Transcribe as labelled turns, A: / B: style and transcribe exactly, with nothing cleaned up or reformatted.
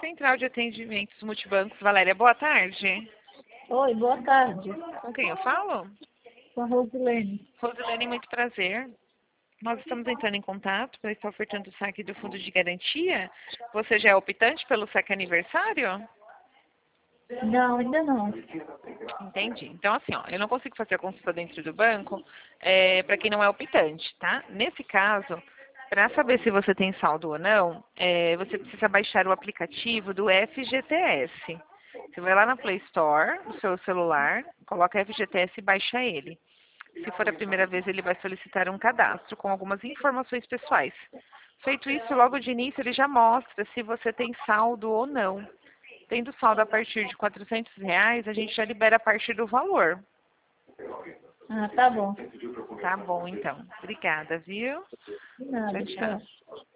A: Central de Atendimentos Multibancos, Valéria, boa tarde.
B: Oi, boa tarde.
A: Com quem eu falo?
B: Com a Rosilene.
A: Rosilene, muito prazer. Nós estamos entrando em contato para estar ofertando o saque do fundo de garantia. Você já é optante pelo saque aniversário?
B: Não, ainda não.
A: Entendi. Então, assim, ó, eu não consigo fazer a consulta dentro do banco é, para quem não é optante, tá? Nesse caso, para saber se você tem saldo ou não, é, você precisa baixar o aplicativo do F G T S. Você vai lá na Play Store, no seu celular, coloca F G T S e baixa ele. Se for a primeira vez, ele vai solicitar um cadastro com algumas informações pessoais. Feito isso, logo de início, ele já mostra se você tem saldo ou não. Tendo saldo a partir de quatrocentos reais, a gente já libera a partir do valor.
B: Ah, tá bom.
A: Tá bom, então. Obrigada, viu?
B: De nada,
A: Tchau, tchau.
B: tchau.